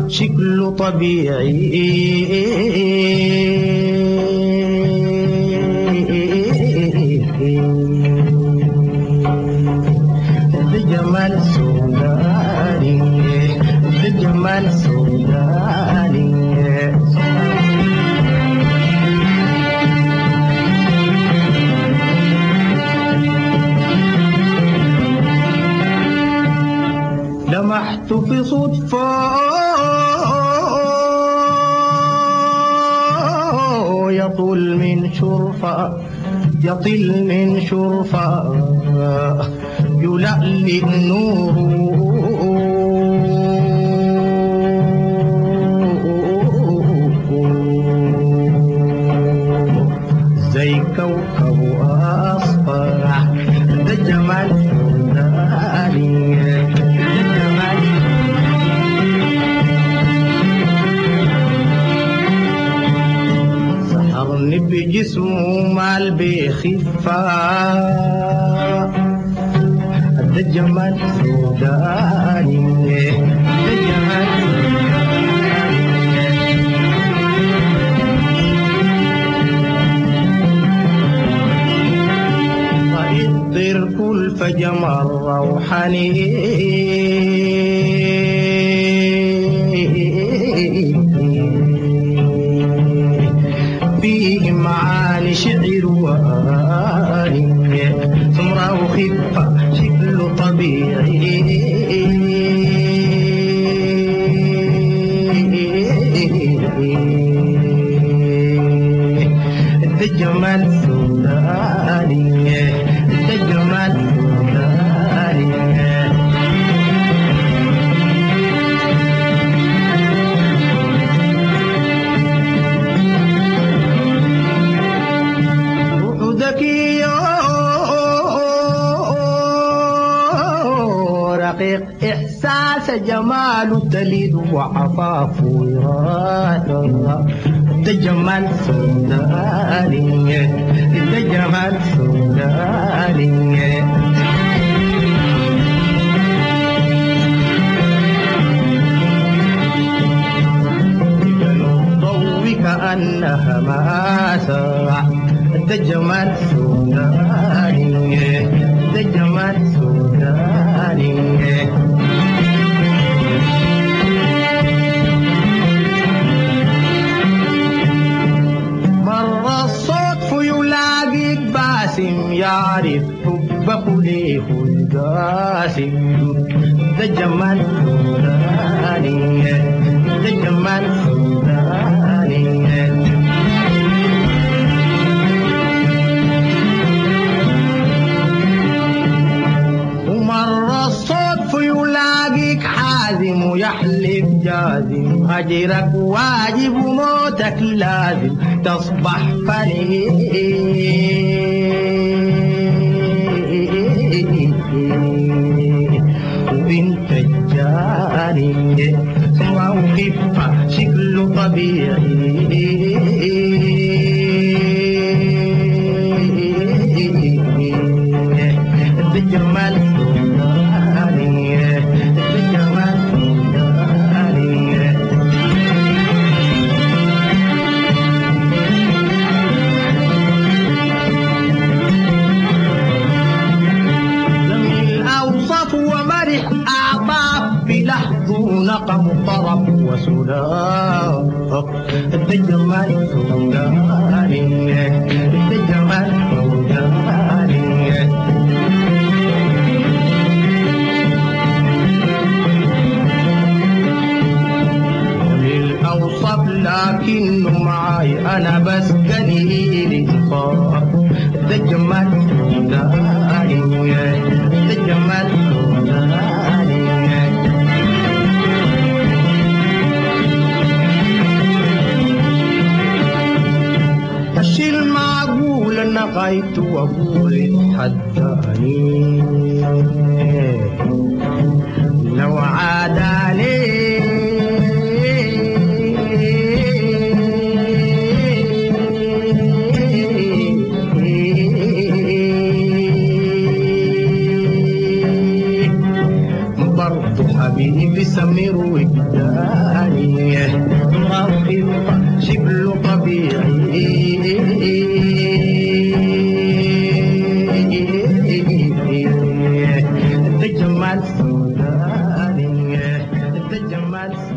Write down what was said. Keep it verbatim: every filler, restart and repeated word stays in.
شكله طبيعي ده جمال سوداني ده جمال سوداني لمحت في صدفة يطل من شرفة يطل من شرفة يلألئ نوره زي كوكب أصفر ده جمال سوداني سحرني بجسمه مال بخفة ده جمال سوداني ده جمال سوداني طير كل فجمال روحاني فيه معاني شعر وآني سمرة وخفة شكله طبيعي ده جمال سوداني ده جمال سوداني رقيق إحساس جمال تليد وعفاف وإرادة ده جمال سوداني ده جمال سوداني الضوء كأنها ماسة ده جمال سوداني ده جمال سوداني مرة الصدف يلاقيك باسم يعرف حبك ليه القاسم ده جمال سوداني ده جمال سوداني ومرة الصدف يلاقيك حازم ويحلف جازم أجرك واجب وموتك لازم تصبح فني وانت الجاني سوا وخفة شكله طبيعي ده جمال سوداني ده جمال سوداني جميل أوصف ومرح أعطاف بلحظه نقم طرب وسلاق ده جمال سوداني ده جمال سوداني أوصف لكنه معاي أنا بس قليل صار ده جمال سوداني ده جمال سوداني الشي المعقول أنا غايت وأقول اتحداني لو عاداني حبيبي سمير وجداني موقف شكله طبيعي ده جمال سوداني ده جمال